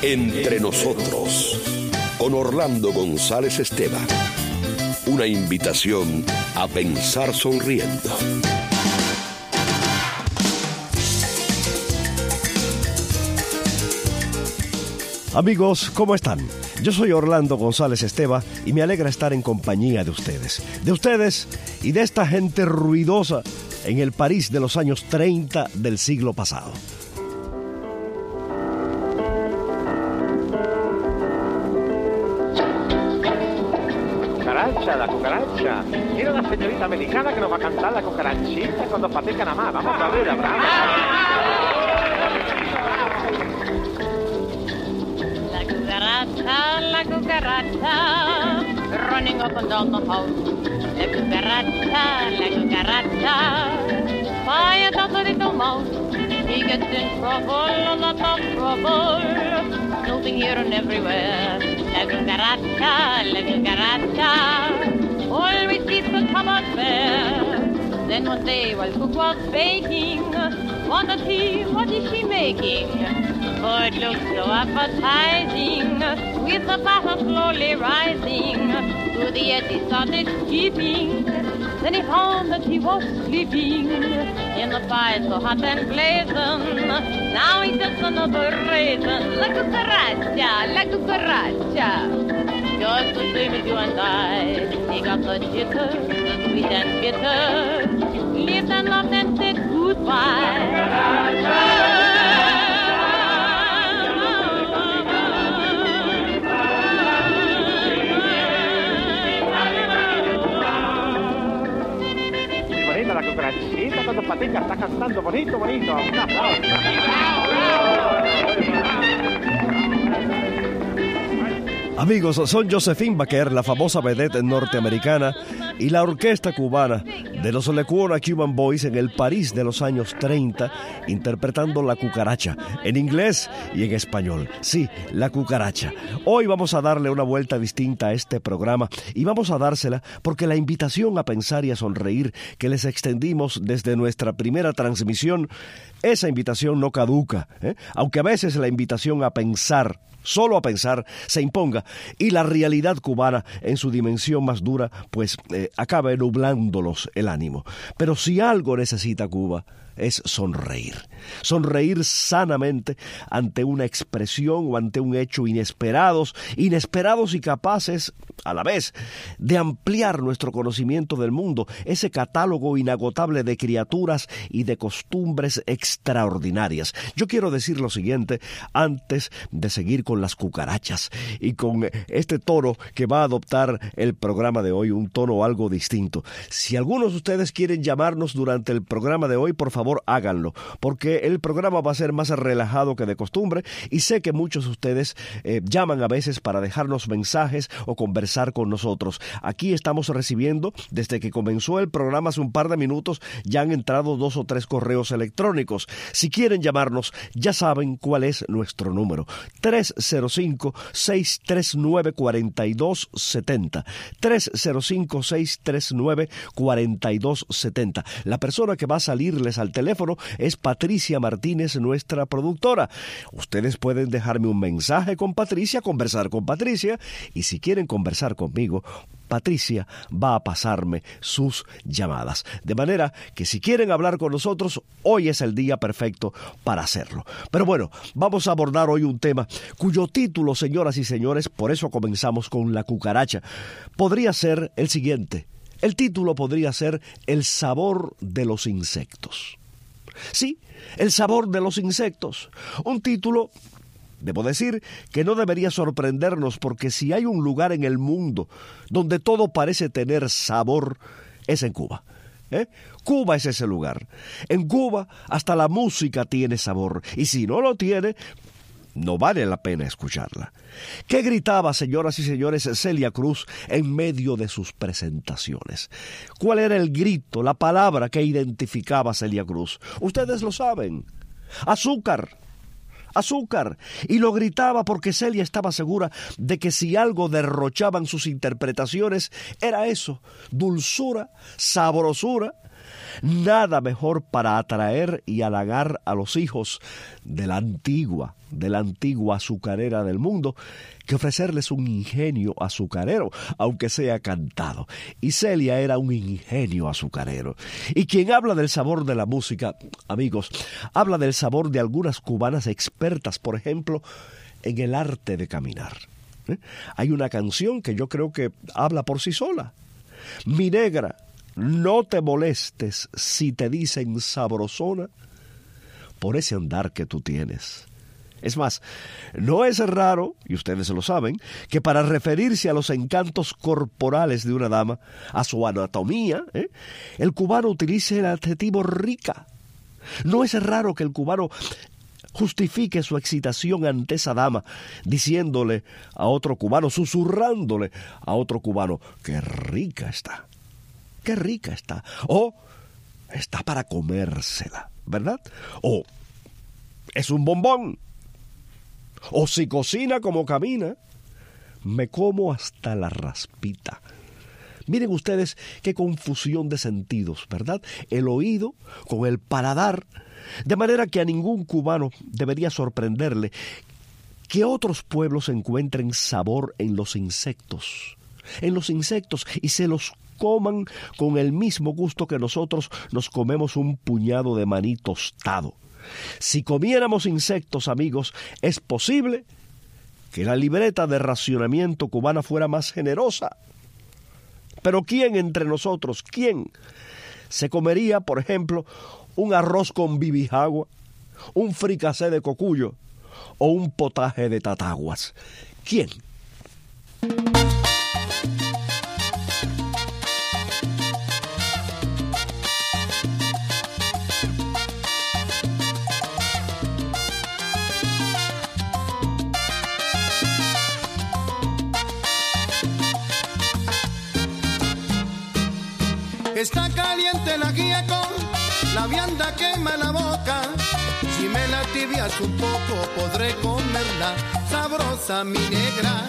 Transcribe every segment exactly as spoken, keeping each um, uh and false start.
Entre nosotros, con Orlando González Esteva. Una invitación a pensar sonriendo. Amigos, ¿cómo están? Yo soy Orlando González Esteva y me alegra estar en compañía de ustedes. De ustedes y de esta gente ruidosa en el París de los años treinta del siglo pasado. Cucaracha, la cucaracha. Mira una señorita americana que nos va a cantar la cucarachita cuando pateca nada más. Vamos a ver, Abraham. La cucaracha, running up and down the house. La cucaracha, la cucaracha, by a little mouse. He gets in trouble, a lot of trouble, snooping here and everywhere. La cucaracha, la cucaracha, always keeps the cupboard bare. Then one day while cook was baking, wondered he, what is she making? For it looks so appetizing, with the butter slowly rising. To the edge he started keeping, then he found that he was sleeping in the fire so hot and blazing. Now he just another raisin. La cucaracha, la cucaracha, just the same as you and I. He got the jitters, the sweet and bitter, lived and loved and said goodbye. La cucarachita cuando patica está cantando bonito, bonito. Un aplauso. Amigos, son Josephine Baker, la famosa vedette norteamericana, y la orquesta cubana de los Lecuona Cuban Boys en el París de los años treinta, interpretando La Cucaracha, en inglés y en español. Sí, La Cucaracha. Hoy vamos a darle una vuelta distinta a este programa y vamos a dársela porque la invitación a pensar y a sonreír que les extendimos desde nuestra primera transmisión, esa invitación no caduca, ¿eh? Aunque a veces la invitación a pensar, solo a pensar, se imponga y la realidad cubana en su dimensión más dura pues eh, acabe nublándolos el ánimo. Pero si algo necesita Cuba es sonreír, sonreír sanamente ante una expresión o ante un hecho inesperados, inesperados y capaces a la vez de ampliar nuestro conocimiento del mundo, ese catálogo inagotable de criaturas y de costumbres extraordinarias. Yo quiero decir lo siguiente antes de seguir con las cucarachas y con este tono que va a adoptar el programa de hoy, un tono algo distinto. Si algunos de ustedes quieren llamarnos durante el programa de hoy, por favor, Por favor, háganlo, porque el programa va a ser más relajado que de costumbre y sé que muchos de ustedes eh, llaman a veces para dejarnos mensajes o conversar con nosotros. Aquí estamos recibiendo, desde que comenzó el programa hace un par de minutos, ya han entrado dos o tres correos electrónicos. Si quieren llamarnos, ya saben cuál es nuestro número. tres cero cinco, seis tres nueve, cuatro dos siete cero. tres cero cinco, seis tres nueve, cuatro dos siete cero. La persona que va a salirles al teléfono es Patricia Martínez, nuestra productora. Ustedes pueden dejarme un mensaje con Patricia, conversar con Patricia, y si quieren conversar conmigo, Patricia va a pasarme sus llamadas. De manera que si quieren hablar con nosotros, hoy es el día perfecto para hacerlo. Pero bueno, vamos a abordar hoy un tema cuyo título, señoras y señores, por eso comenzamos con La Cucaracha, podría ser el siguiente. El título podría ser El sabor de los insectos. Sí, El sabor de los insectos. Un título, debo decir, que no debería sorprendernos porque si hay un lugar en el mundo donde todo parece tener sabor, es en Cuba. ¿Eh? Cuba es ese lugar. En Cuba hasta la música tiene sabor y si no lo tiene, no vale la pena escucharla. ¿Qué gritaba, señoras y señores, Celia Cruz en medio de sus presentaciones? ¿Cuál era el grito, la palabra que identificaba a Celia Cruz? Ustedes lo saben. Azúcar. Azúcar. Y lo gritaba porque Celia estaba segura de que si algo derrochaban sus interpretaciones era eso, dulzura, sabrosura, Nada mejor para atraer y halagar a los hijos de la antigua, de la antigua azucarera del mundo, que ofrecerles un ingenio azucarero, aunque sea cantado. Y Celia era un ingenio azucarero. Y quien habla del sabor de la música, amigos, habla del sabor de algunas cubanas expertas, por ejemplo, en el arte de caminar. ¿Eh? Hay una canción que yo creo que habla por sí sola. Mi negra, no te molestes si te dicen sabrosona por ese andar que tú tienes. Es más, no es raro, y ustedes lo saben, que para referirse a los encantos corporales de una dama, a su anatomía, ¿eh? el cubano utilice el adjetivo rica. No es raro que el cubano justifique su excitación ante esa dama, diciéndole a otro cubano, susurrándole a otro cubano, qué rica está, qué rica está, o está para comérsela, ¿verdad? O es un bombón, o si cocina como camina, me como hasta la raspita. Miren ustedes qué confusión de sentidos, ¿verdad? El oído con el paladar, de manera que a ningún cubano debería sorprenderle que otros pueblos encuentren sabor en los insectos, en los insectos y se los coman con el mismo gusto que nosotros nos comemos un puñado de maní tostado. Si comiéramos insectos, amigos, es posible que la libreta de racionamiento cubana fuera más generosa. Pero ¿quién entre nosotros, quién se comería, por ejemplo, un arroz con bibijagua, un fricasé de cocuyo o un potaje de tataguas? ¿Quién? Está caliente la guía con la vianda quema la boca. Si me la tibias un poco podré comerla sabrosa, mi negra.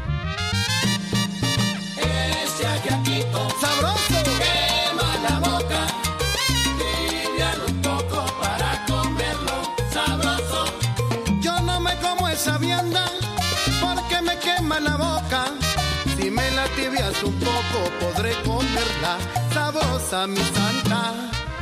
Ese ajiaquito sabroso quema la boca. Tibialo un poco para comerlo sabroso. Yo no me como esa vianda porque me quema la boca. Si me la tibias un poco podré comerla sabrosa, mi santa.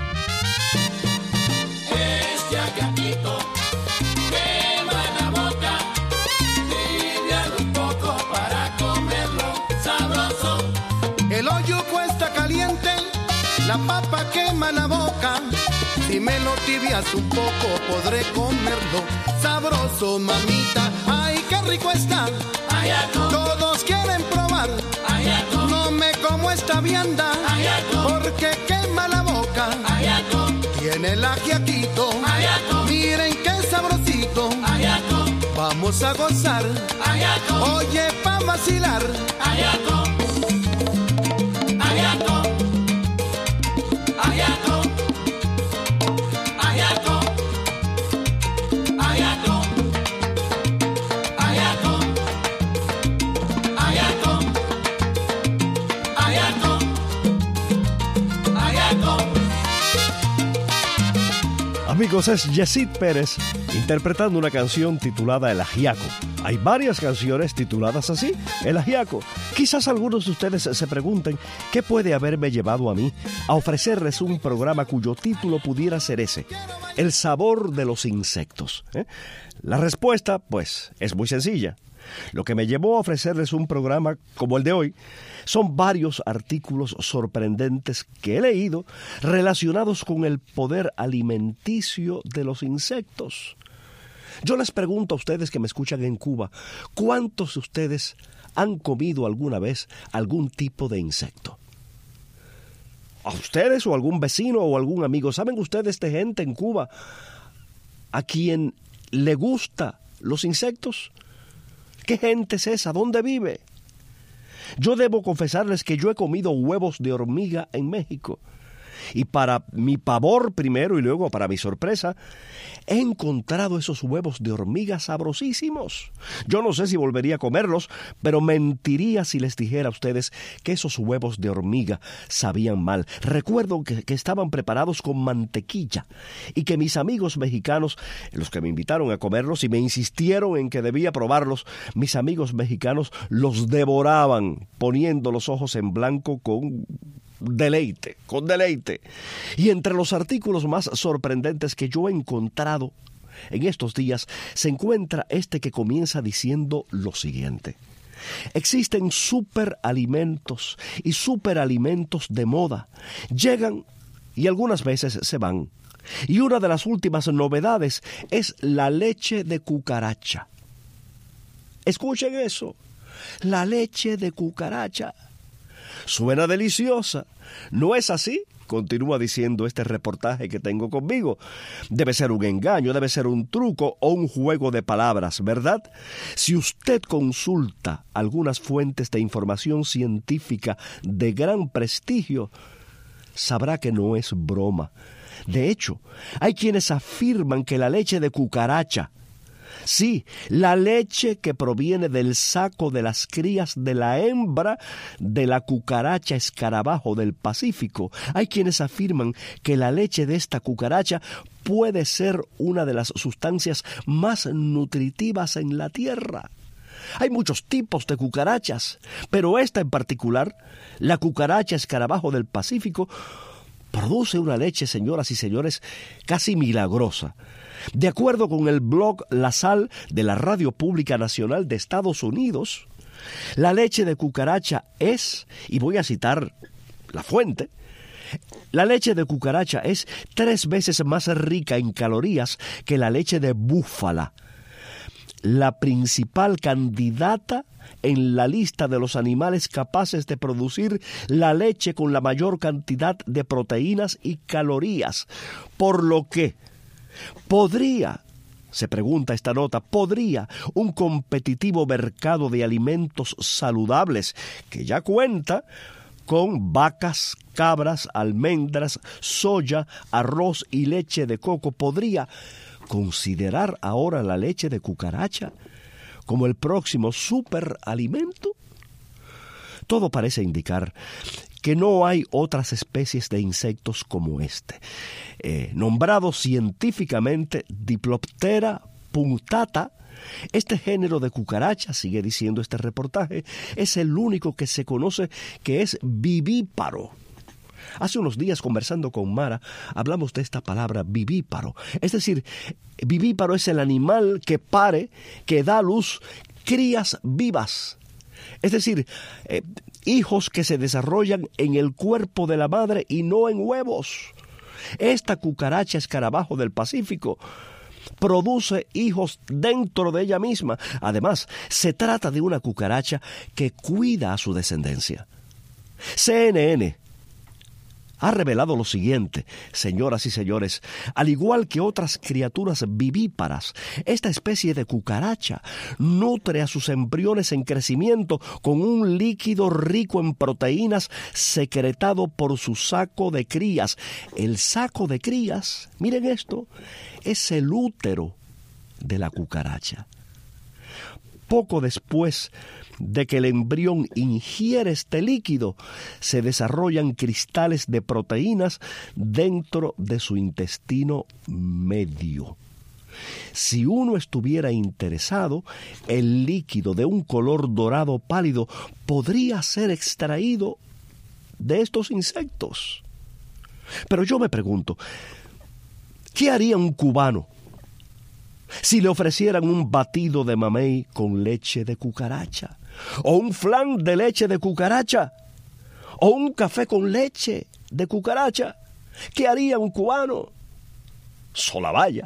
Este ajiaquito quema la boca. Tibialo un poco para comerlo sabroso. El hoyo cuesta caliente, la papa quema la boca. Si me lo tibias un poco podré comerlo sabroso, mamita. Ay, qué rico está. Todos quieren probar. No me como esta vianda porque quema la boca. Tiene el ajiaquito, miren qué sabrosito. Vamos a gozar, oye, pa' vacilar. Ajiaco, ajiaco, ajiaco, ajiaco, ajiaco, ajiaco, ajiaco, ajiaco, ajiaco. Amigos, es Yesid Pérez interpretando una canción titulada El Ajiaco. Hay varias canciones tituladas así, El Ajiaco. Quizás algunos de ustedes se pregunten qué puede haberme llevado a mí a ofrecerles un programa cuyo título pudiera ser ese, El sabor de los insectos. ¿Eh? La respuesta, pues, es muy sencilla. Lo que me llevó a ofrecerles un programa como el de hoy son varios artículos sorprendentes que he leído relacionados con el poder alimenticio de los insectos. Yo les pregunto a ustedes que me escuchan en Cuba, ¿cuántos de ustedes han comido alguna vez algún tipo de insecto? ¿A ustedes o algún vecino o algún amigo? ¿Saben ustedes de gente en Cuba a quien le gusta los insectos? ¿Qué gente es esa? ¿Dónde vive? Yo debo confesarles que yo he comido huevos de hormiga en México. Y para mi pavor primero y luego para mi sorpresa, he encontrado esos huevos de hormiga sabrosísimos. Yo no sé si volvería a comerlos, pero mentiría si les dijera a ustedes que esos huevos de hormiga sabían mal. Recuerdo que, que estaban preparados con mantequilla y que mis amigos mexicanos, los que me invitaron a comerlos y me insistieron en que debía probarlos, mis amigos mexicanos los devoraban poniendo los ojos en blanco con deleite, con deleite. Y entre los artículos más sorprendentes que yo he encontrado en estos días se encuentra este que comienza diciendo lo siguiente: existen superalimentos y superalimentos de moda. Llegan y algunas veces se van. Y una de las últimas novedades es la leche de cucaracha. Escuchen eso, la leche de cucaracha. Suena deliciosa, ¿no es así? Continúa diciendo este reportaje que tengo conmigo. Debe ser un engaño, debe ser un truco o un juego de palabras, ¿verdad? Si usted consulta algunas fuentes de información científica de gran prestigio, sabrá que no es broma. De hecho, hay quienes afirman que la leche de cucaracha, sí, la leche que proviene del saco de las crías de la hembra de la cucaracha escarabajo del Pacífico, hay quienes afirman que la leche de esta cucaracha puede ser una de las sustancias más nutritivas en la tierra. Hay muchos tipos de cucarachas, pero esta en particular, la cucaracha escarabajo del Pacífico, produce una leche, señoras y señores, casi milagrosa. De acuerdo con el blog La Sal de la Radio Pública Nacional de Estados Unidos, la leche de cucaracha es, y voy a citar la fuente, la leche de cucaracha es tres veces más rica en calorías que la leche de búfala, la principal candidata en la lista de los animales capaces de producir la leche con la mayor cantidad de proteínas y calorías, por lo que podría, se pregunta esta nota, podría un competitivo mercado de alimentos saludables que ya cuenta con vacas, cabras, almendras, soya, arroz y leche de coco, podría considerar ahora la leche de cucaracha como el próximo superalimento? Todo parece indicar que no hay otras especies de insectos como este, eh, nombrado científicamente Diploptera punctata. Este género de cucaracha, sigue diciendo este reportaje, es el único que se conoce que es vivíparo. Hace unos días, conversando con Mara, hablamos de esta palabra vivíparo. Es decir, vivíparo es el animal que pare, que da a luz crías vivas. Es decir, eh, hijos que se desarrollan en el cuerpo de la madre y no en huevos. Esta cucaracha escarabajo del Pacífico produce hijos dentro de ella misma. Además, se trata de una cucaracha que cuida a su descendencia. C N N ha revelado lo siguiente, señoras y señores: al igual que otras criaturas vivíparas, esta especie de cucaracha nutre a sus embriones en crecimiento con un líquido rico en proteínas secretado por su saco de crías. El saco de crías, miren esto, es el útero de la cucaracha. Poco después de que el embrión ingiere este líquido, se desarrollan cristales de proteínas dentro de su intestino medio. Si uno estuviera interesado, el líquido de un color dorado pálido podría ser extraído de estos insectos. Pero yo me pregunto, ¿qué haría un cubano si le ofrecieran un batido de mamey con leche de cucaracha? ¿O un flan de leche de cucaracha? ¿O un café con leche de cucaracha? ¿Qué haría un cubano? Sola vaya.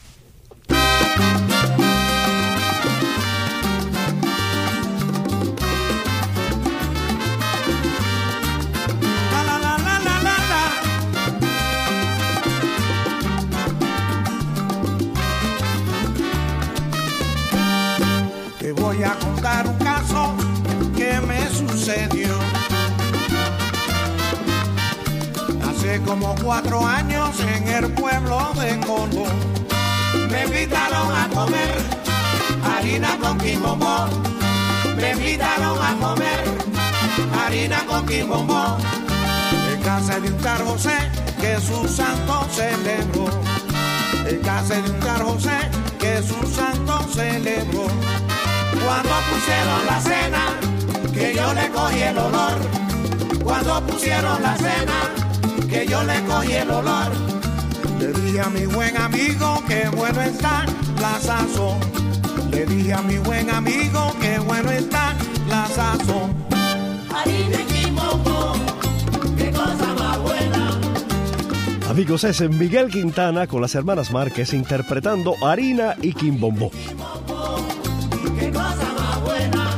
Te voy a contar un caso que me sucedió. Hace Hace como cuatro años en el pueblo de Colón me invitaron a comer harina con quimbombó. Me invitaron a comer harina con quimbombó en casa de un tal José que su santo celebró. En casa de un tal José que su santo celebró. Cuando pusieron la cena, que yo le cogí el olor. Cuando pusieron la cena, que yo le cogí el olor. Le dije a mi buen amigo que bueno está la sazón. Le dije a mi buen amigo que bueno está la sazón. Harina y quimbombó, qué cosa más buena. Amigos, es Miguel Quintana con las hermanas Márquez interpretando Harina y Quimbombó. Qué cosa más buena.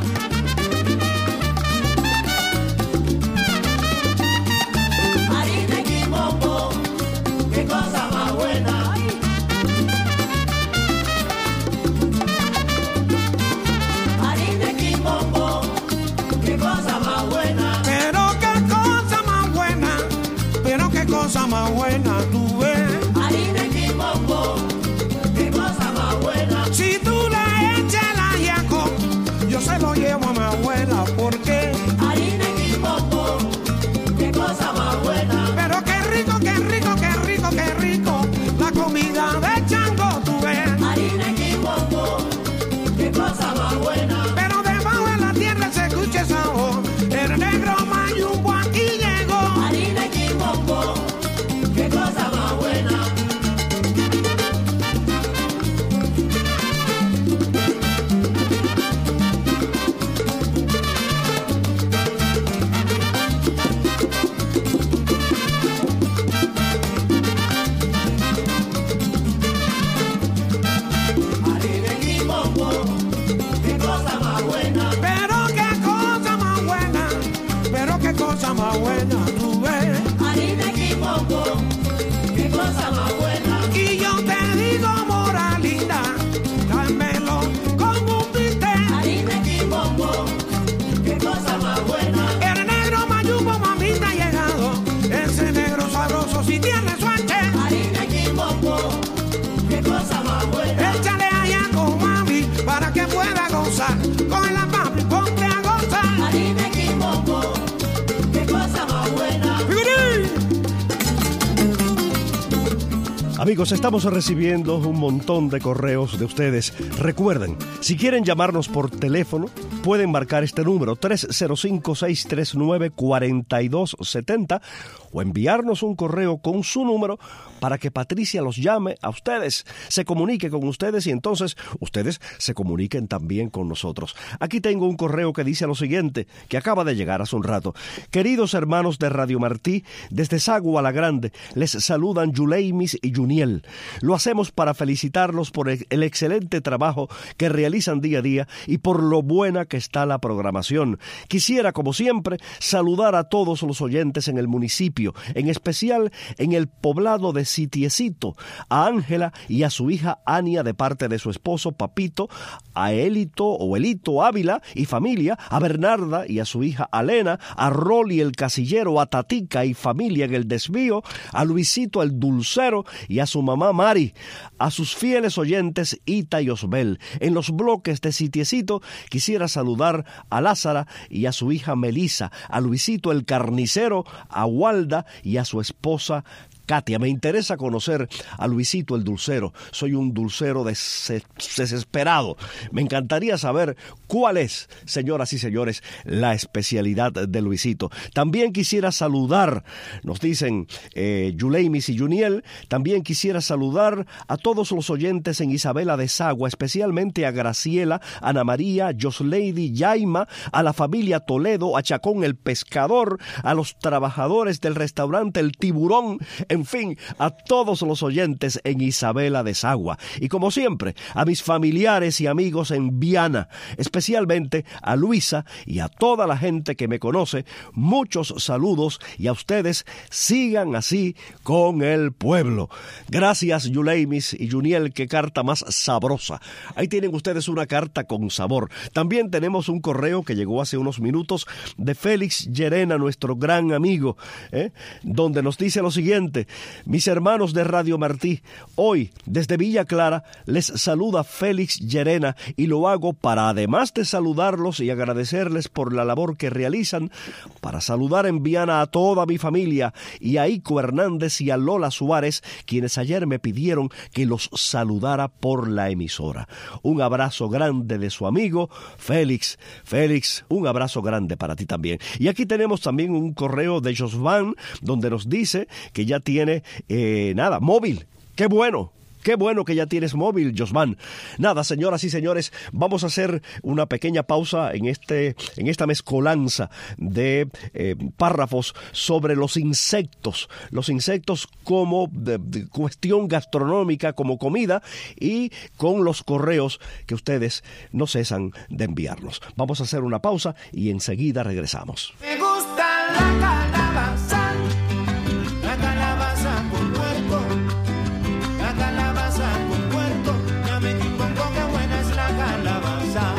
Harina y quimbombó, qué cosa más buena. Harina y quimbombó, qué cosa más buena. Pero qué cosa más buena, pero qué cosa más buena tú ves. Harina y quimbombó, qué cosa más buena. Si tú le echas el ajiaco, yo se lo llevo a mi abuela, porque Harina y quimbombó, qué cosa más buena. pero qué rico, qué rico, qué rico, qué rico, la comida de Chango tú ves. Harina y quimbombó, qué cosa más buena. Pero debajo de la tierra se escucha esa voz, el negro Mayumbo aquí llegó. Harina y quimbombó, qué cosa más buena. Harina y quimbombó, qué cosa más buena. Pero qué cosa más buena, pero qué cosa más buena tú ves. Harina y quimbombó, qué cosa más buena. Y yo te digo, moralina, dámelo con un bistec. Harina y quimbombó, qué cosa más buena. El negro Mayumbo, mamita, ha llegado. Ese negro sabroso si tiene suerte. Harina y quimbombó, qué cosa más buena. Échale allá con mami para que pueda gozar. Con la mami, ponte a gozar. Harina y quimbombó, qué cosa más buena. ¡Figurín! Amigos, estamos recibiendo un montón de correos de ustedes. Recuerden, si quieren llamarnos por teléfono, pueden marcar este número tres cero cinco, seis tres nueve, cuatro dos siete cero o enviarnos un correo con su número para que Patricia los llame a ustedes, se comunique con ustedes y entonces ustedes se comuniquen también con nosotros. Aquí tengo un correo que dice lo siguiente, que acaba de llegar hace un rato. Queridos hermanos de Radio Martí, desde Sagua la Grande, les saludan Yuleimis y Juniel. Lo hacemos para felicitarlos por el, el excelente trabajo que realizan día a día y por lo buena que está la programación. Quisiera, como siempre, saludar a todos los oyentes en el municipio, en especial en el poblado de Sitiecito, a Ángela y a su hija Ania de parte de su esposo Papito, a Elito o Elito Ávila y familia, a Bernarda y a su hija Alena, a Rolly el Casillero, a Tatica y familia en el Desvío, a Luisito el Dulcero y a su mamá Mari, a sus fieles oyentes Ita y Osbel. En los bloques de Sitiecito quisiera saludar a Lázara y a su hija Melisa, a Luisito el Carnicero, a Walda y a su esposa Katia. Me interesa conocer a Luisito el Dulcero. Soy un dulcero des desesperado. Me encantaría saber cuál es, señoras y señores, la especialidad de Luisito. También quisiera saludar, nos dicen eh, Yuleimis y Juniel, también quisiera saludar a todos los oyentes en Isabela de Sagua, especialmente a Graciela, Ana María, Josleidy, Yaima, a la familia Toledo, a Chacón el Pescador, a los trabajadores del restaurante El Tiburón en en fin, a todos los oyentes en Isabela de Sagua. Y como siempre, a mis familiares y amigos en Viana, especialmente a Luisa y a toda la gente que me conoce, muchos saludos y a ustedes sigan así con el pueblo. Gracias, Yuleimis y Juniel, qué carta más sabrosa. Ahí tienen ustedes una carta con sabor. También tenemos un correo que llegó hace unos minutos de Félix Llerena, nuestro gran amigo, ¿eh? donde nos dice lo siguiente: mis hermanos de Radio Martí, hoy desde Villa Clara les saluda Félix Llerena y lo hago para, además de saludarlos y agradecerles por la labor que realizan, para saludar en Viana a toda mi familia y a Ico Hernández y a Lola Suárez, quienes ayer me pidieron que los saludara por la emisora. Un abrazo grande de su amigo Félix. Félix, un abrazo grande para ti también. Y aquí tenemos también un correo de Josvan, donde nos dice que ya tiene, eh, nada, móvil. ¡Qué bueno! Qué bueno que ya tienes móvil, Josman. Nada, señoras y señores, vamos a hacer una pequeña pausa en este, en esta mezcolanza de eh, párrafos sobre los insectos. Los insectos como de, de cuestión gastronómica, como comida, y con los correos que ustedes no cesan de enviarnos. Vamos a hacer una pausa y enseguida regresamos. Me gusta la calabaza, la calabaza con puerco, la calabaza con puerco, ya me equivoco que buena es la calabaza.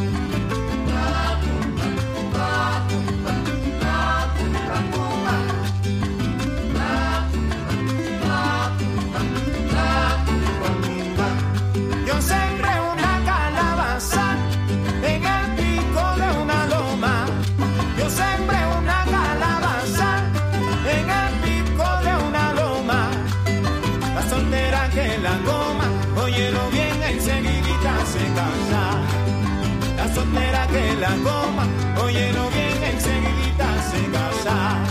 Yo sembré una calabaza en el pico de una loma. Yo sembré una calabaza en el pico de una loma. La soltera que la coma, óyelo bien, enseguidita se casa. La soltera que la coma, óyelo bien, enseguidita se casa.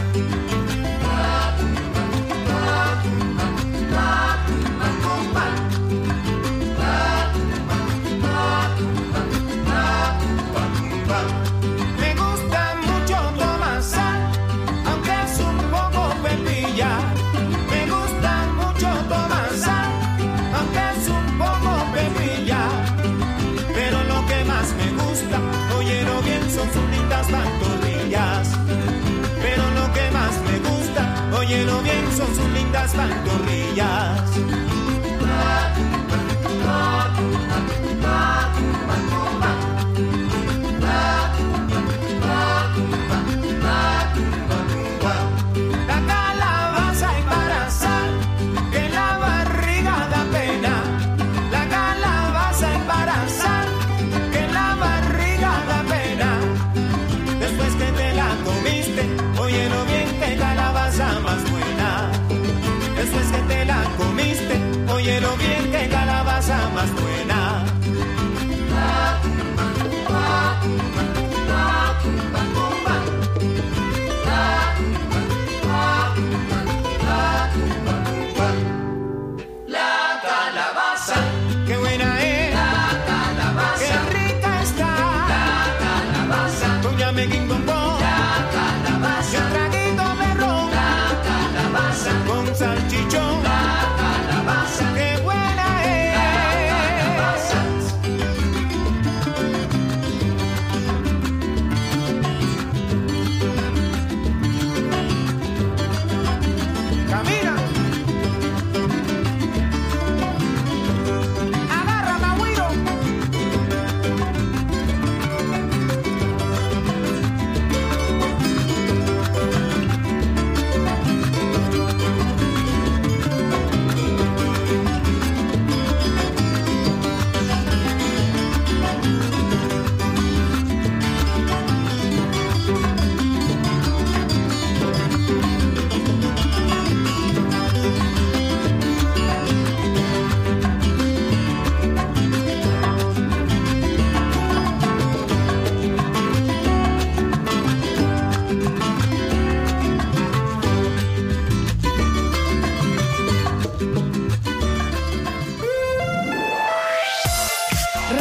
Me gusta mucho tomar sal, aunque es un poco pepilla. Me gusta mucho tomar sal, aunque es un poco pepilla. Pero lo que más me gusta, óyelo bien, son sus lindas pantorrillas. Pero lo que más me gusta, óyelo bien, son sus lindas pantorrillas. La calabaza embaraza, que la barriga da pena. La calabaza embaraza, que la barriga da pena. Después que te la comiste, óyelo bien, que calabaza más buena. Después que te la comiste,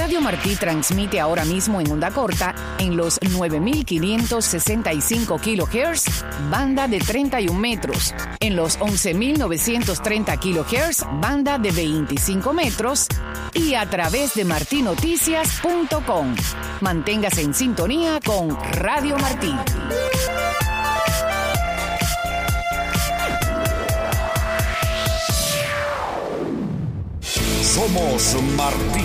Radio Martí transmite ahora mismo en onda corta en los nueve mil quinientos sesenta y cinco kilohertz, banda de treinta y un metros, en los once mil novecientos treinta kilohertz, banda de veinticinco metros, y a través de martí noticias punto com. Manténgase en sintonía con Radio Martí. Somos Martí.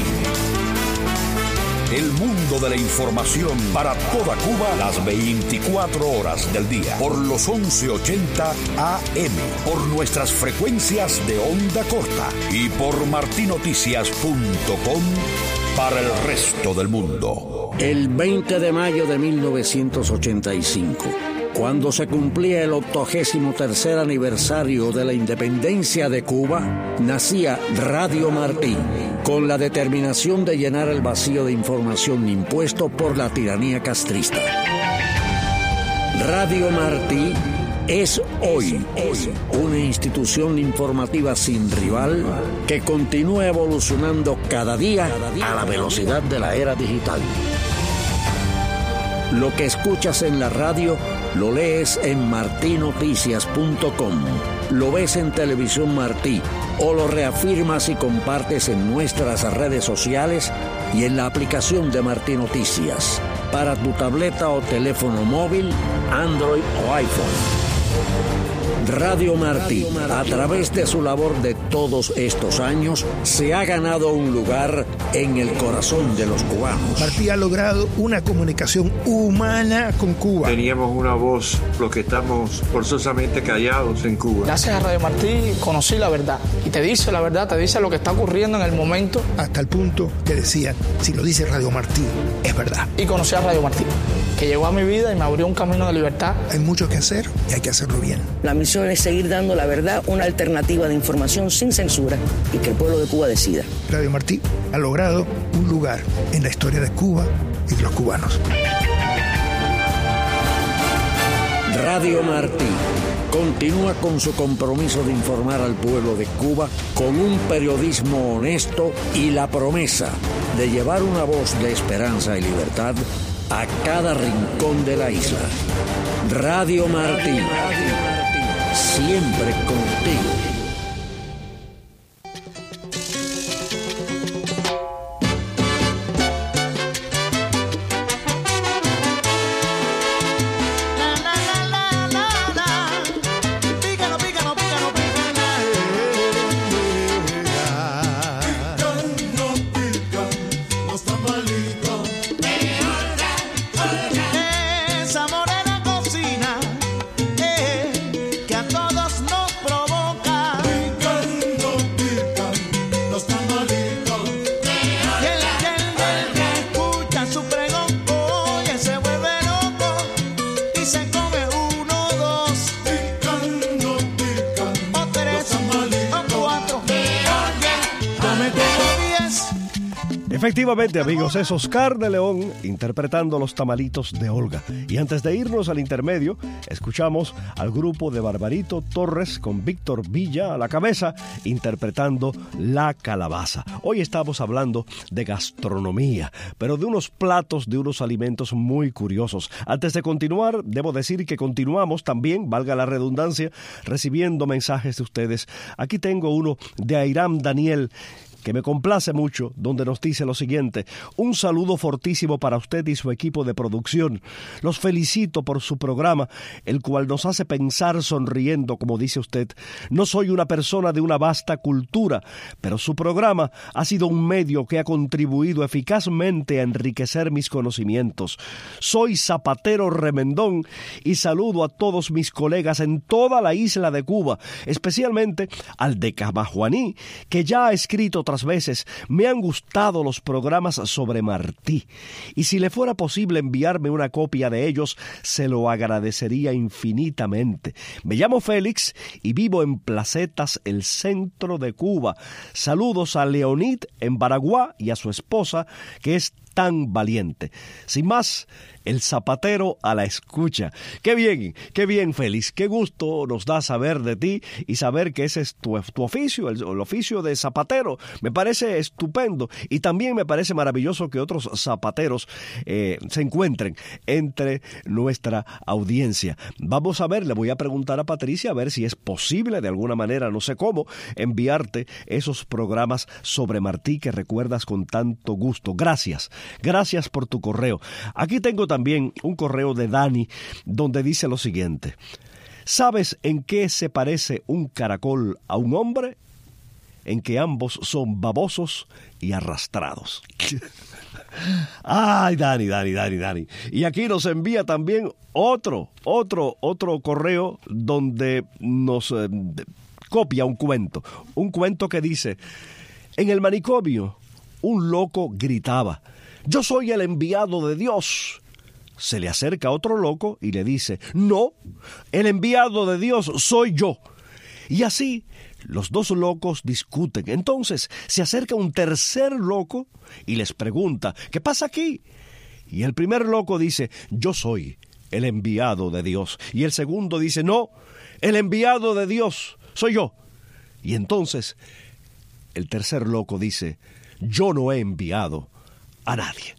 El mundo de la información para toda Cuba las veinticuatro horas del día. Por los once ochenta A M. Por nuestras frecuencias de onda corta. Y por martí noticias punto com para el resto del mundo. El veinte de mayo de mil novecientos ochenta y cinco, cuando se cumplía el octogésimo tercer aniversario de la independencia de Cuba, nacía Radio Martí, con la determinación de llenar el vacío de información impuesto por la tiranía castrista. Radio Martí es hoy, hoy una institución informativa sin rival que continúa evolucionando cada día a la velocidad de la era digital. Lo que escuchas en la radio lo lees en martí noticias punto com, lo ves en Televisión Martí o lo reafirmas y compartes en nuestras redes sociales y en la aplicación de Martí Noticias para tu tableta o teléfono móvil, Android o iPhone. Radio Martí, a través de su labor de todos estos años, se ha ganado un lugar en el corazón de los cubanos. Martí ha logrado una comunicación humana con Cuba. Teníamos una voz, los que estamos forzosamente callados en Cuba. Gracias a Radio Martí conocí la verdad. Y te dice la verdad, te dice lo que está ocurriendo en el momento. Hasta el punto que decían, si lo dice Radio Martí, es verdad. Y conocí a Radio Martí, que llegó a mi vida y me abrió un camino de libertad. Hay mucho que hacer y hay que hacerlo bien. La misión es seguir dando la verdad, una alternativa de información sin censura y que el pueblo de Cuba decida. Radio Martí ha logrado un lugar en la historia de Cuba y de los cubanos. Radio Martí continúa con su compromiso de informar al pueblo de Cuba con un periodismo honesto y la promesa de llevar una voz de esperanza y libertad a cada rincón de la isla. Radio Martí, siempre contigo. Efectivamente, amigos, es Oscar de León interpretando los tamalitos de Olga. Y antes de irnos al intermedio, escuchamos al grupo de Barbarito Torres con Víctor Villa a la cabeza interpretando La Calabaza. Hoy estamos hablando de gastronomía, pero de unos platos, de unos alimentos muy curiosos. Antes de continuar, debo decir que continuamos también, valga la redundancia, recibiendo mensajes de ustedes. Aquí tengo uno de Airam Daniel, que me complace mucho, donde nos dice lo siguiente: un saludo fortísimo para usted y su equipo de producción. Los felicito por su programa, el cual nos hace pensar sonriendo, como dice usted. No soy una persona de una vasta cultura, pero su programa ha sido un medio que ha contribuido eficazmente a enriquecer mis conocimientos. Soy zapatero remendón y saludo a todos mis colegas en toda la isla de Cuba, especialmente al de Camajuaní, que ya ha escrito otras veces. Me han gustado los programas sobre Martí, y si le fuera posible enviarme una copia de ellos, se lo agradecería infinitamente. Me llamo Félix y vivo en Placetas, el centro de Cuba. Saludos a Leonid en Baraguá y a su esposa, que es tan valiente. Sin más, el zapatero a la escucha. Qué bien, qué bien, Félix. Qué gusto nos da saber de ti y saber que ese es tu, tu oficio, el, el oficio de zapatero. Me parece estupendo y también me parece maravilloso que otros zapateros eh, se encuentren entre nuestra audiencia. Vamos a ver, le voy a preguntar a Patricia a ver si es posible de alguna manera, no sé cómo, enviarte esos programas sobre Martí que recuerdas con tanto gusto. Gracias, gracias por tu correo. Aquí tengo también un correo de Dani donde dice lo siguiente: ¿sabes en qué se parece un caracol a un hombre? En que ambos son babosos y arrastrados. Ay, Dani, Dani, Dani, Dani. Y aquí nos envía también otro, otro, otro correo donde nos eh, copia un cuento. Un cuento que dice: en el manicomio, un loco gritaba: yo soy el enviado de Dios. Se le acerca otro loco y le dice: no, el enviado de Dios soy yo. Y así los dos locos discuten. Entonces se acerca un tercer loco y les pregunta: ¿qué pasa aquí? Y el primer loco dice: yo soy el enviado de Dios. Y el segundo dice: no, el enviado de Dios soy yo. Y entonces el tercer loco dice: yo no he enviado a nadie.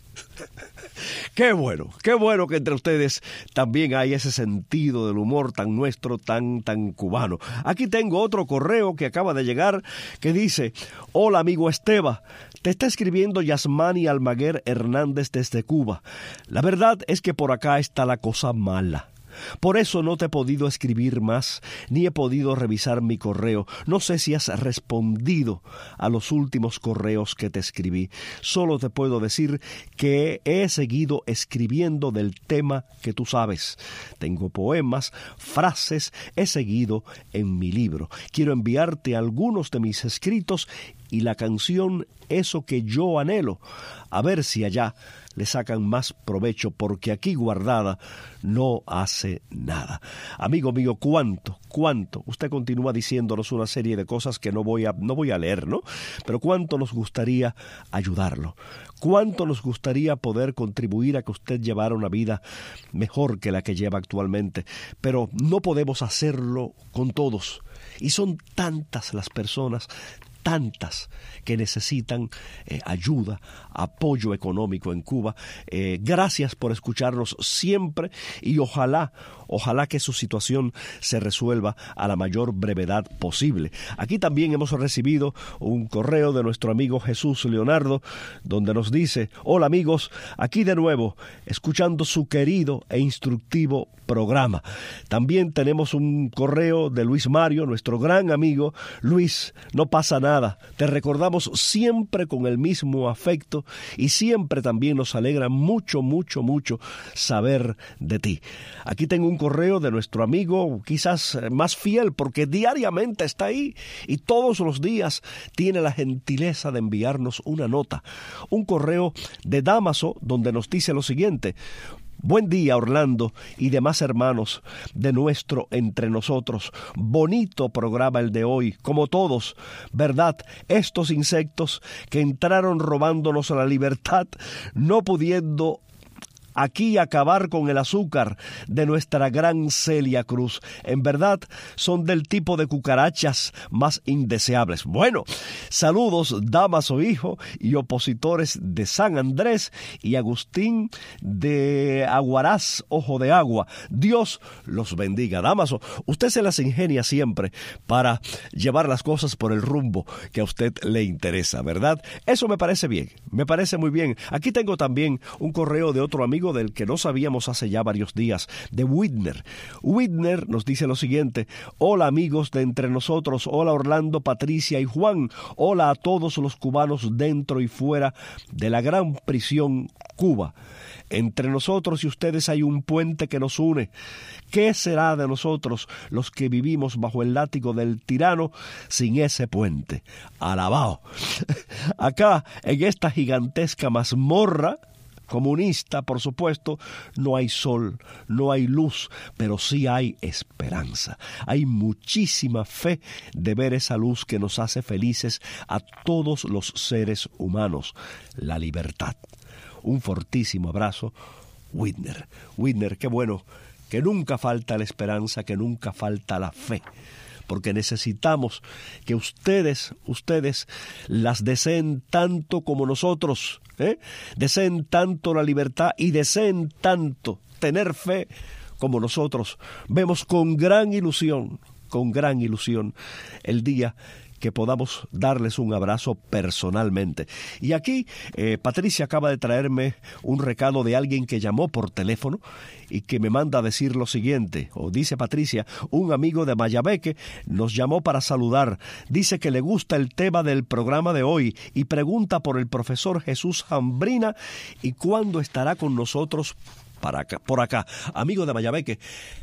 Qué bueno, qué bueno que entre ustedes también hay ese sentido del humor tan nuestro, tan, tan cubano. Aquí tengo otro correo que acaba de llegar que dice: hola amigo Esteba, te está escribiendo Yasmani Almaguer Hernández desde Cuba. La verdad es que por acá está la cosa mala. Por eso no te he podido escribir más, ni he podido revisar mi correo. No sé si has respondido a los últimos correos que te escribí. Solo te puedo decir que he seguido escribiendo del tema que tú sabes. Tengo poemas, frases, he seguido en mi libro. Quiero enviarte algunos de mis escritos y la canción Eso que yo anhelo. A ver si allá le sacan más provecho, porque aquí guardada no hace nada. Amigo mío, cuánto, cuánto, usted continúa diciéndonos una serie de cosas que no voy a, no voy a leer, ¿no? Pero cuánto nos gustaría ayudarlo, cuánto nos gustaría poder contribuir a que usted llevara una vida mejor que la que lleva actualmente, pero no podemos hacerlo con todos, y son tantas las personas, tantas que necesitan eh, ayuda, apoyo económico en Cuba. Eh, gracias por escucharnos siempre y ojalá, ojalá que su situación se resuelva a la mayor brevedad posible. Aquí también hemos recibido un correo de nuestro amigo Jesús Leonardo, donde nos dice: hola amigos, aquí de nuevo, escuchando su querido e instructivo programa. También tenemos un correo de Luis Mario, nuestro gran amigo. Luis, no pasa nada, te recordamos siempre con el mismo afecto y siempre también nos alegra mucho, mucho, mucho saber de ti. Aquí tengo un correo de nuestro amigo, quizás más fiel, porque diariamente está ahí y todos los días tiene la gentileza de enviarnos una nota. Un correo de Dámaso donde nos dice lo siguiente: buen día, Orlando y demás hermanos de nuestro Entre Nosotros. Bonito programa el de hoy, como todos, ¿verdad? Estos insectos que entraron robándonos la libertad, no pudiendo aquí acabar con el azúcar de nuestra gran Celia Cruz. En verdad, son del tipo de cucarachas más indeseables. Bueno, saludos, Dámaso hijo y opositores de San Andrés y Agustín de Aguaraz, Ojo de Agua. Dios los bendiga. Dámaso, usted se las ingenia siempre para llevar las cosas por el rumbo que a usted le interesa, ¿verdad? Eso me parece bien, me parece muy bien. Aquí tengo también un correo de otro amigo del que no sabíamos hace ya varios días, de Whitner. Whitner nos dice lo siguiente: hola amigos de Entre Nosotros, hola Orlando, Patricia y Juan, hola a todos los cubanos dentro y fuera de la gran prisión Cuba. Entre nosotros y ustedes hay un puente que nos une. ¿Qué será de nosotros los que vivimos bajo el látigo del tirano sin ese puente? Alabao. Acá, en esta gigantesca mazmorra comunista, por supuesto, no hay sol, no hay luz, pero sí hay esperanza. Hay muchísima fe de ver esa luz que nos hace felices a todos los seres humanos, la libertad. Un fortísimo abrazo, Whitner. Whitner, qué bueno, que nunca falta la esperanza, que nunca falta la fe. porque necesitamos que ustedes, ustedes las deseen tanto como nosotros, ¿eh? Deseen tanto la libertad y deseen tanto tener fe como nosotros. Vemos con gran ilusión, con gran ilusión el día que podamos darles un abrazo personalmente. Y aquí eh, Patricia acaba de traerme un recado de alguien que llamó por teléfono y que me manda a decir lo siguiente, o dice Patricia: un amigo de Mayabeque nos llamó para saludar, dice que le gusta el tema del programa de hoy y pregunta por el profesor Jesús Jambrina y cuándo estará con nosotros para acá, por acá. Amigo de Mayabeque,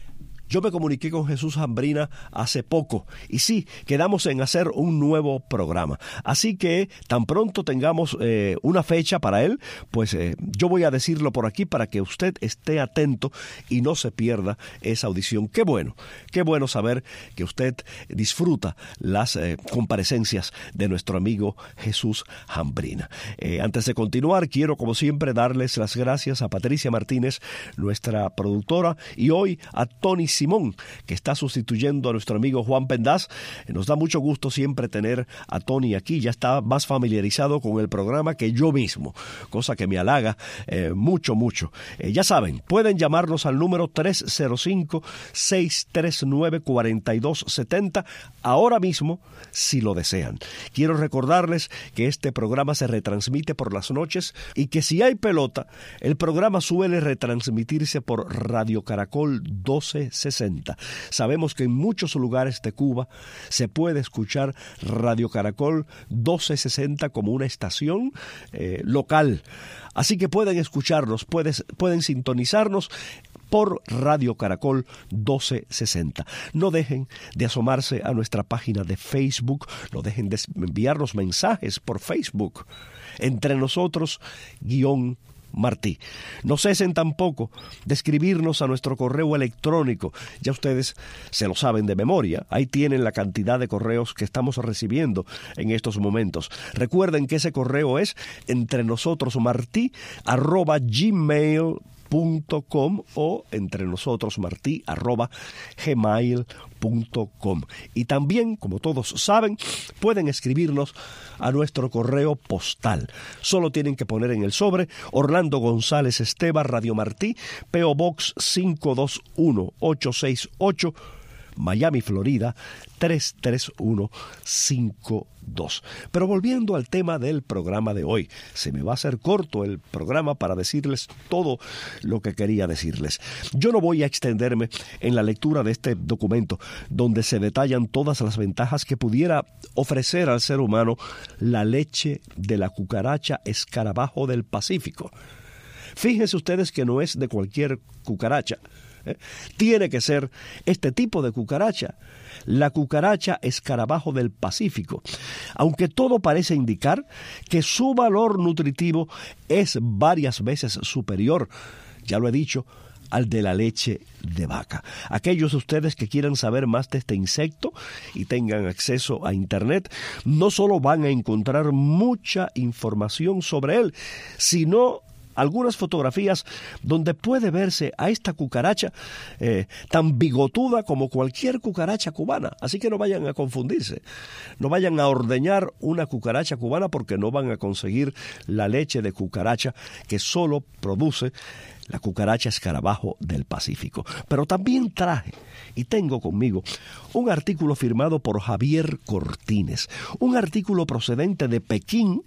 yo me comuniqué con Jesús Jambrina hace poco y sí, quedamos en hacer un nuevo programa. Así que tan pronto tengamos eh, una fecha para él, pues eh, yo voy a decirlo por aquí para que usted esté atento y no se pierda esa audición. Qué bueno, qué bueno saber que usted disfruta las eh, comparecencias de nuestro amigo Jesús Jambrina. Eh, antes de continuar, quiero como siempre darles las gracias a Patricia Martínez, nuestra productora, y hoy a Tony Simón, que está sustituyendo a nuestro amigo Juan Pendaz. Nos da mucho gusto siempre tener a Tony aquí, ya está más familiarizado con el programa que yo mismo, cosa que me halaga eh, mucho, mucho. Eh, ya saben, pueden llamarnos al número tres cero cinco, seis tres nueve, cuatro dos siete cero ahora mismo, si lo desean. Quiero recordarles que este programa se retransmite por las noches y que si hay pelota, el programa suele retransmitirse por Radio Caracol doce sesenta. Sabemos que en muchos lugares de Cuba se puede escuchar Radio Caracol doce sesenta como una estación eh, local. Así que pueden escucharnos, puedes, pueden sintonizarnos por Radio Caracol doce sesenta. No dejen de asomarse a nuestra página de Facebook, no dejen de enviarnos mensajes por Facebook. Entre nosotros, guión Martí. No cesen tampoco de escribirnos a nuestro correo electrónico. Ya ustedes se lo saben de memoria. Ahí tienen la cantidad de correos que estamos recibiendo en estos momentos. Recuerden que ese correo es entrenosotros.martí arroba gmail punto com o entrenosotros.martí arroba gmail punto com. Y también, como todos saben, pueden escribirnos a nuestro correo postal. Solo tienen que poner en el sobre Orlando González Esteban, Radio Martí, P O Box cinco dos uno ocho seis ocho, Miami, Florida tres tres uno cinco dos. Pero volviendo al tema del programa de hoy, se me va a hacer corto el programa para decirles todo lo que quería decirles. Yo no voy a extenderme en la lectura de este documento donde se detallan todas las ventajas que pudiera ofrecer al ser humano la leche de la cucaracha escarabajo del Pacífico. Fíjense ustedes que no es de cualquier cucaracha. ¿Eh? Tiene que ser este tipo de cucaracha, la cucaracha escarabajo del Pacífico, aunque todo parece indicar que su valor nutritivo es varias veces superior, ya lo he dicho, al de la leche de vaca. Aquellos de ustedes que quieran saber más de este insecto y tengan acceso a internet, no solo van a encontrar mucha información sobre él, sino algunas fotografías donde puede verse a esta cucaracha eh, tan bigotuda como cualquier cucaracha cubana. Así que no vayan a confundirse, no vayan a ordeñar una cucaracha cubana porque no van a conseguir la leche de cucaracha que solo produce la cucaracha escarabajo del Pacífico. Pero también traje y tengo conmigo un artículo firmado por Javier Cortines, un artículo procedente de Pekín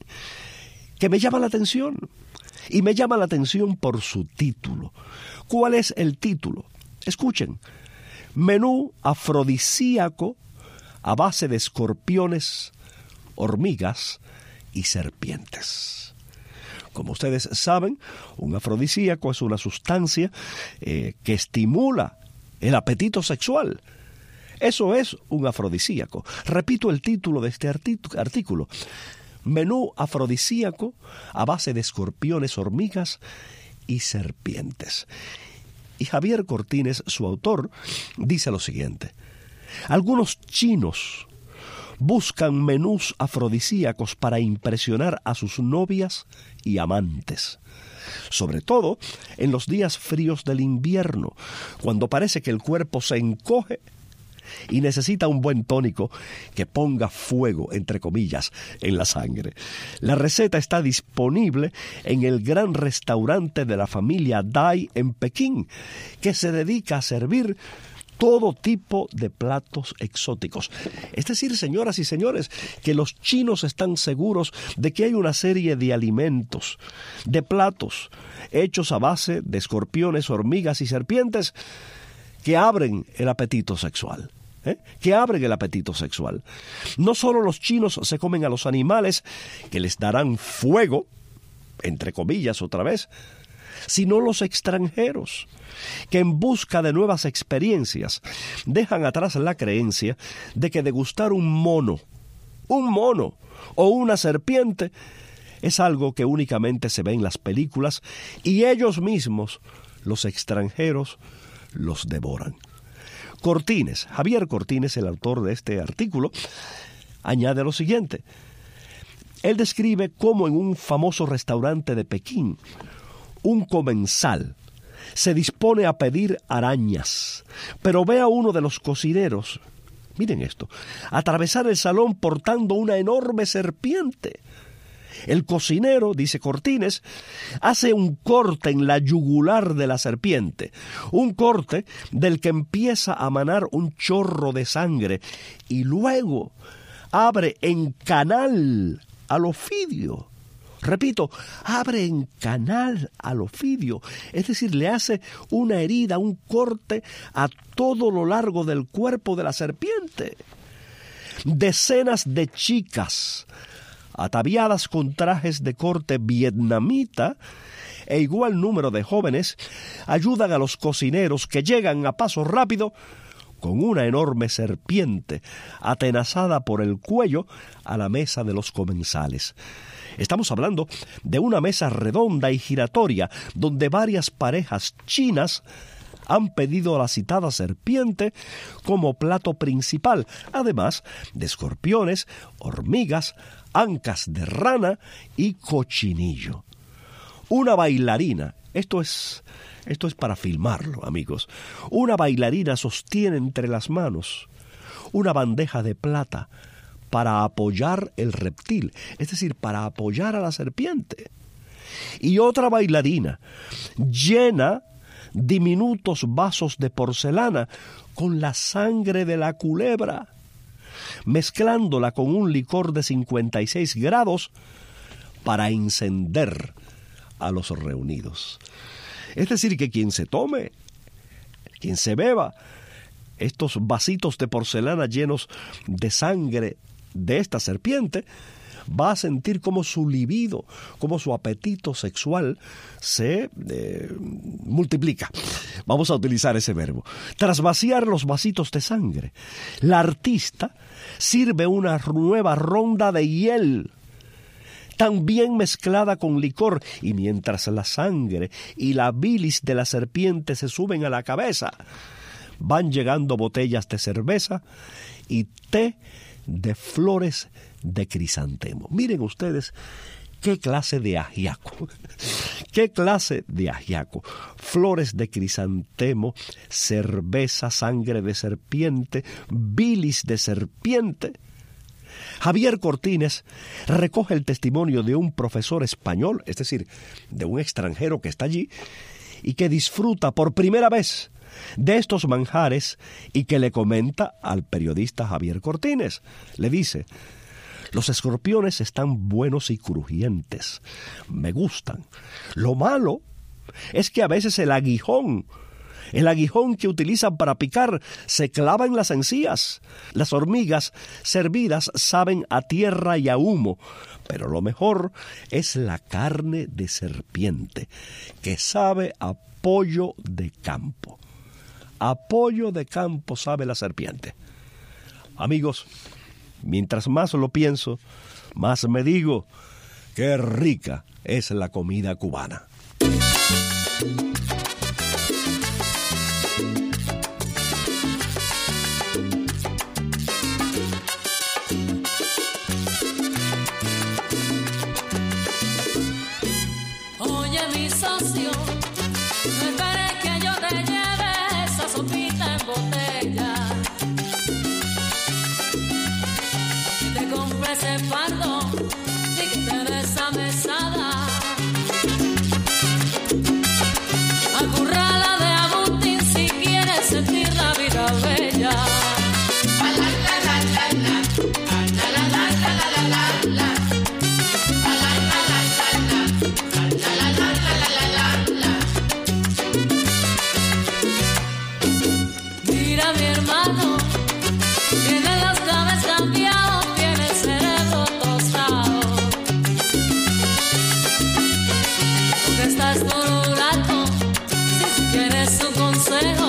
que me llama la atención. Y me llama la atención por su título. ¿Cuál es el título? Escuchen. Menú afrodisíaco a base de escorpiones, hormigas y serpientes. Como ustedes saben, un afrodisíaco es una sustancia eh, que estimula el apetito sexual. Eso es un afrodisíaco. Repito el título de este artículo. Menú afrodisíaco a base de escorpiones, hormigas y serpientes. Y Javier Cortines, su autor, dice lo siguiente. Algunos chinos buscan menús afrodisíacos para impresionar a sus novias y amantes. Sobre todo en los días fríos del invierno, cuando parece que el cuerpo se encoge y necesita un buen tónico que ponga fuego, entre comillas, en la sangre. La receta está disponible en el gran restaurante de la familia Dai en Pekín, que se dedica a servir todo tipo de platos exóticos. Es decir, señoras y señores, que los chinos están seguros de que hay una serie de alimentos, de platos, hechos a base de escorpiones, hormigas y serpientes, que abren el apetito sexual. ¿Eh? que abren el apetito sexual. No solo los chinos se comen a los animales que les darán fuego, entre comillas otra vez, sino los extranjeros, que en busca de nuevas experiencias dejan atrás la creencia de que degustar un mono, un mono o una serpiente es algo que únicamente se ve en las películas y ellos mismos, los extranjeros, los devoran. Cortines, Javier Cortines, el autor de este artículo, añade lo siguiente. Él describe cómo en un famoso restaurante de Pekín, un comensal se dispone a pedir arañas, pero ve a uno de los cocineros, miren esto, atravesar el salón portando una enorme serpiente. El cocinero, dice Cortines, hace un corte en la yugular de la serpiente, un corte del que empieza a manar un chorro de sangre y luego abre en canal al ofidio. Repito, abre en canal al ofidio, es decir, le hace una herida, un corte a todo lo largo del cuerpo de la serpiente. Decenas de chicas ataviadas con trajes de corte vietnamita e igual número de jóvenes ayudan a los cocineros que llegan a paso rápido con una enorme serpiente atenazada por el cuello a la mesa de los comensales. Estamos hablando de una mesa redonda y giratoria donde varias parejas chinas han pedido la citada serpiente como plato principal, además de escorpiones, hormigas, ancas de rana y cochinillo. Una bailarina, esto es, esto es para filmarlo, amigos. Una bailarina sostiene entre las manos una bandeja de plata para apoyar el reptil, es decir, para apoyar a la serpiente. Y otra bailarina llena diminutos vasos de porcelana con la sangre de la culebra, mezclándola con un licor de cincuenta y seis grados para encender a los reunidos. Es decir, que quien se tome, quien se beba estos vasitos de porcelana llenos de sangre de esta serpiente, va a sentir como su libido, como su apetito sexual se eh, multiplica. Vamos a utilizar ese verbo. Tras vaciar los vasitos de sangre, la artista sirve una nueva ronda de hiel, también mezclada con licor, y mientras la sangre y la bilis de la serpiente se suben a la cabeza, van llegando botellas de cerveza y té de flores de crisantemo. Miren ustedes qué clase de ajiaco, qué clase de ajiaco. Flores de crisantemo, cerveza, sangre de serpiente, bilis de serpiente. Javier Cortines recoge el testimonio de un profesor español, es decir, de un extranjero que está allí y que disfruta por primera vez de estos manjares y que le comenta al periodista Javier Cortines. Le dice: los escorpiones están buenos y crujientes, me gustan. Lo malo es que a veces el aguijón, el aguijón que utilizan para picar, se clava en las encías. Las hormigas servidas saben a tierra y a humo, pero lo mejor es la carne de serpiente, que sabe a pollo de campo. A pollo de campo sabe la serpiente. Amigos, mientras más lo pienso, más me digo, qué rica es la comida cubana. Oye, mi socio, no esperes que yo te lleve esa sopita en botella. estás turulato, si quieres un consejo,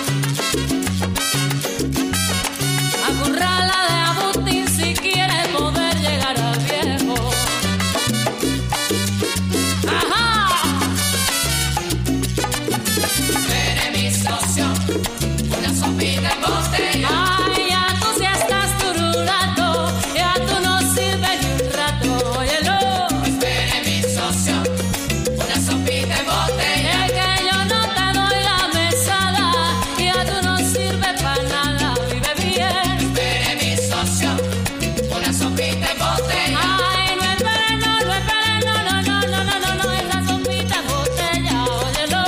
acurrala de Agustín si quieres poder llegar al viejo. ¡Ajá! Seré mi socio, una sopita en botella. Ay, ya tú si estás turulato, ya tú no sirves ni un rato, óyelo. Espere mi socio, una sopita en botella. Es que yo no te doy la mesada, ya tú no sirves para nada, vive bien. Espere mi socio, una sopita en botella. Ay, no espere, no, no espere, no, no, no, no, no, no, no, es la sopita en botella, óyelo.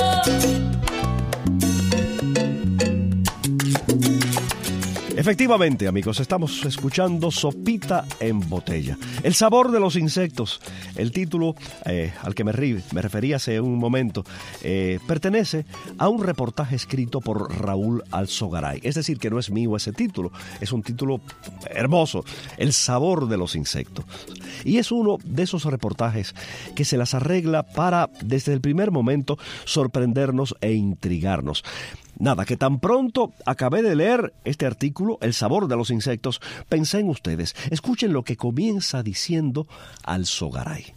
Efectivamente, amigos, estamos escuchando Sopita en Botella. El sabor de los insectos. El título eh, al que me, me refería hace un momento eh, pertenece a un reportaje escrito por Raúl Alzogaray. Es decir, que no es mío ese título. Es un título hermoso. El sabor de los insectos. Y es uno de esos reportajes que se las arregla para, desde el primer momento, sorprendernos e intrigarnos. Nada, que tan pronto acabé de leer este artículo, El sabor de los insectos, pensé en ustedes. Escuchen lo que comienza diciendo Alzogaray.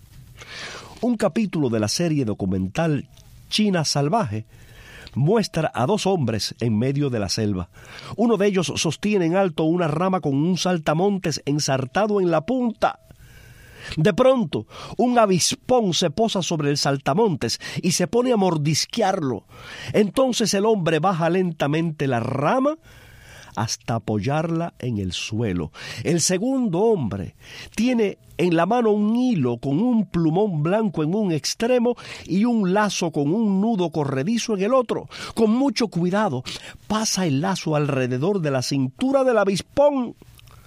Un capítulo de la serie documental China Salvaje muestra a dos hombres en medio de la selva. Uno de ellos sostiene en alto una rama con un saltamontes ensartado en la punta. De pronto, un avispón se posa sobre el saltamontes y se pone a mordisquearlo. Entonces el hombre baja lentamente la rama hasta apoyarla en el suelo. El segundo hombre tiene en la mano un hilo con un plumón blanco en un extremo y un lazo con un nudo corredizo en el otro. Con mucho cuidado, pasa el lazo alrededor de la cintura del avispón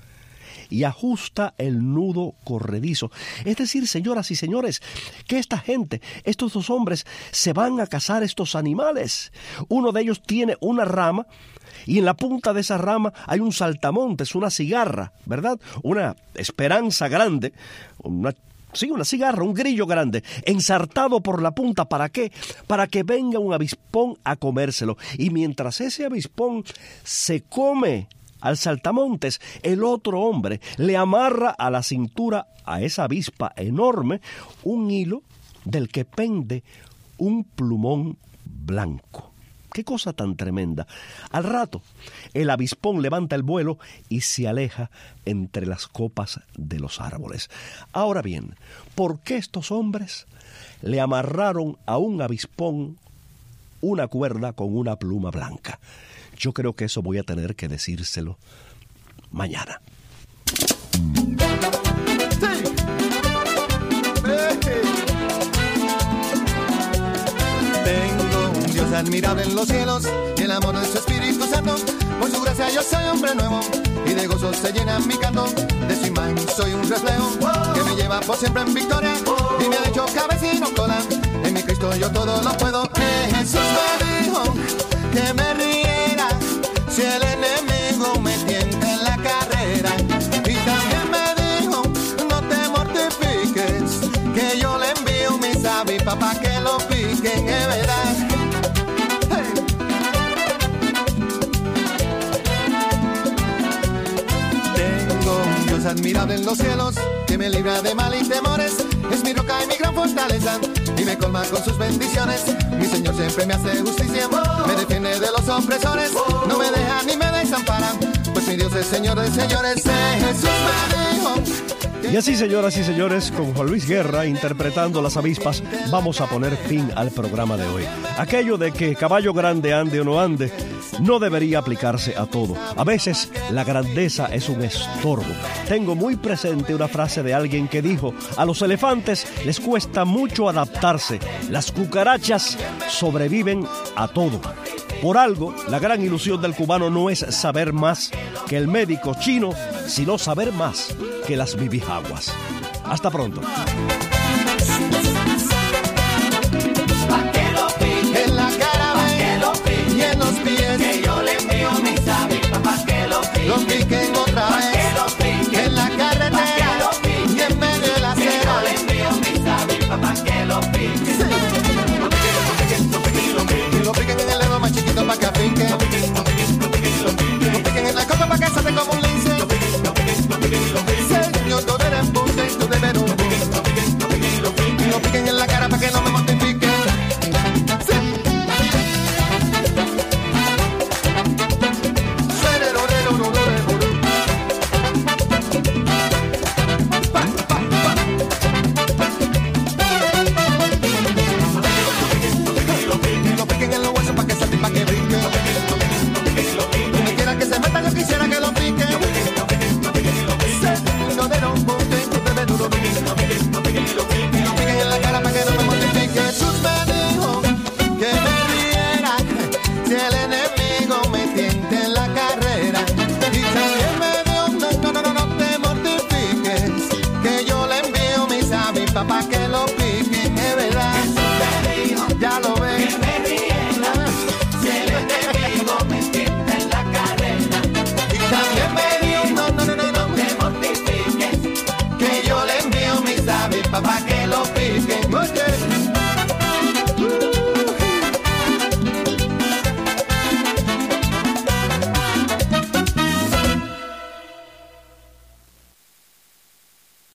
y ajusta el nudo corredizo. Es decir, señoras y señores, que esta gente, estos dos hombres, se van a cazar estos animales. Uno de ellos tiene una rama y en la punta de esa rama hay un saltamontes, una cigarra, ¿verdad? Una esperanza grande, una Sí, una cigarra, un grillo grande, ensartado por la punta. ¿Para qué? Para que venga un avispón a comérselo. Y mientras ese avispón se come al saltamontes, el otro hombre le amarra a la cintura a esa avispa enorme un hilo del que pende un plumón blanco. ¡Qué cosa tan tremenda! Al rato, el avispón levanta el vuelo y se aleja entre las copas de los árboles. Ahora bien, ¿por qué estos hombres le amarraron a un avispón una cuerda con una pluma blanca? Yo creo que eso voy a tener que decírselo mañana. Tengo un Dios admirable en los cielos y el amor de su Espíritu Santo. Por su gracia yo soy hombre nuevo y de gozo se llena mi canto. De su imagen soy un reflejo que me lleva por siempre en victoria y me ha hecho cabeza y no cola. En mi Cristo yo todo lo puedo. Eh, Jesús me dijo que me riera si el enemigo me tienta en la carrera. Y también me dijo, no te mortifiques, que yo le envío mis avispas para que lo piquen, es verdad. Hey. Tengo un Dios admirable en los cielos, que me libra de mal y temores. Es mi roca y mi gran fortaleza, y me colma con sus bendiciones. Mi Señor siempre me hace justicia, me defiende de los opresores, no me deja ni me desampara, pues mi Dios es Señor de señores. Jesús me dijo. Y así, señoras y señores, con Juan Luis Guerra interpretando Las Avispas, vamos a poner fin al programa de hoy. Aquello de que caballo grande ande o no ande no debería aplicarse a todo. A veces la grandeza es un estorbo. Tengo muy presente una frase de alguien que dijo: a los elefantes les cuesta mucho adaptarse, las cucarachas sobreviven a todo. Por algo, la gran ilusión del cubano no es saber más que el médico chino, sino saber más que las bibijaguas. Hasta pronto. Pa' que lo pique en la cara, pa' que lo pique y en los pies, que yo le envío mis avispas pa' que lo pique, lo piquen otra vez, pa' que lo pique en la carretera, pa' que lo pique y en medio de la acera, que yo le envío mis avispas pa' que lo pique. Sí. avipa pa' que lo piquen, es verdad. Ya lo ven. Que me riela, si el enemigo me tienta en la cadena. Y también me dijo, no, no, no, no, no me mortifiques, que yo le envío mis avipas pa' que